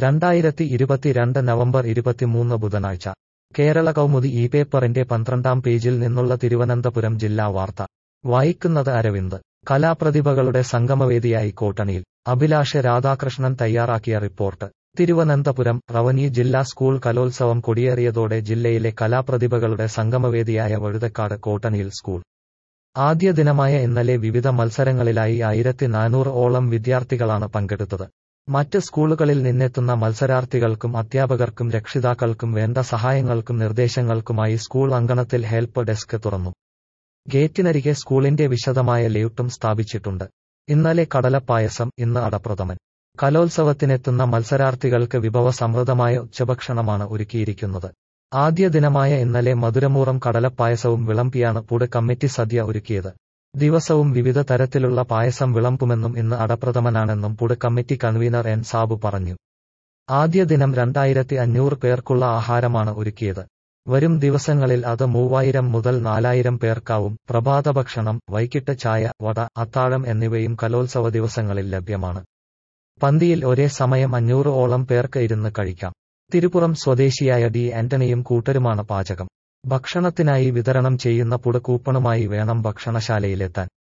2022 November 23 ബുധനാഴ്ച കേരള കൗമുദി ഈ പേപ്പറിന്റെ 12-ാം പേജിൽ നിന്നുള്ള തിരുവനന്തപുരം ജില്ലാ വാർത്ത വായിക്കുന്നത് അരവിന്ദ്. കലാപ്രതിഭകളുടെ സംഗമവേദിയായി കോട്ടണിയിൽ. അഭിലാഷ് രാധാകൃഷ്ണൻ തയ്യാറാക്കിയ റിപ്പോർട്ട്. തിരുവനന്തപുരം റവന്യൂ ജില്ലാ സ്കൂൾ കലോത്സവം കൊടിയേറിയതോടെ ജില്ലയിലെ കലാപ്രതിഭകളുടെ സംഗമവേദിയായ വഴുതക്കാട് കോട്ടണിയിൽ സ്കൂൾ ആദ്യ ദിനമായ ഇന്നലെ വിവിധ മത്സരങ്ങളിലായി 1400 ഓളം വിദ്യാർത്ഥികളാണ് പങ്കെടുത്തത്. മറ്റ് സ്കൂളുകളിൽ നിന്നെത്തുന്ന മത്സരാർത്ഥികൾക്കും അധ്യാപകർക്കും രക്ഷിതാക്കൾക്കും വേണ്ട സഹായങ്ങൾക്കും നിർദ്ദേശങ്ങൾക്കുമായി സ്കൂൾ അങ്കണത്തിൽ ഹെൽപ്പ് ഡെസ്ക് തുറന്നു. ഗേറ്റിനരികെ സ്കൂളിന്റെ വിശദമായ ലേഔട്ടും സ്ഥാപിച്ചിട്ടുണ്ട്. ഇന്നലെ കടലപ്പായസം, ഇന്ന് അടപ്രഥമൻ. കലോത്സവത്തിനെത്തുന്ന മത്സരാർത്ഥികൾക്ക് വിഭവസമൃദ്ധമായ ഉച്ചഭക്ഷണമാണ് ഒരുക്കിയിരിക്കുന്നത്. ആദ്യ ദിനമായ ഇന്നലെ മധുരമൂറം കടലപ്പായസവും വിളമ്പിയാണ് പുട് കമ്മിറ്റി സദ്യ ഒരുക്കിയത്. ദിവസവും വിവിധ തരത്തിലുള്ള പായസം വിളമ്പുമെന്നും ഇന്ന് അടപ്രഥമനാണെന്നും food committee convener N Sabu പറഞ്ഞു. ആദ്യ ദിനം 2500 പേർക്കുള്ള ആഹാരമാണ് ഒരുക്കിയത്. വരും ദിവസങ്ങളിൽ അത് 3000 മുതൽ 4000 പേർക്കാവും. പ്രഭാതഭക്ഷണം, വൈകിട്ട് ചായ, വട, അത്താഴം എന്നിവയും കലോത്സവ ദിവസങ്ങളിൽ ലഭ്യമാണ്. പന്തിയിൽ ഒരേ സമയം 500 ഓളം പേർക്ക് ഇരുന്ന് കഴിക്കാം. തിരുപ്പുറം സ്വദേശിയായ ഡി ആന്റണിയും കൂട്ടരുമാണ് പാചകം. ഭക്ഷണത്തിനായി വിതരണം ചെയ്യുന്ന പുട് കൂപ്പണുമായി വേണം ഭക്ഷണശാലയിലെത്താൻ.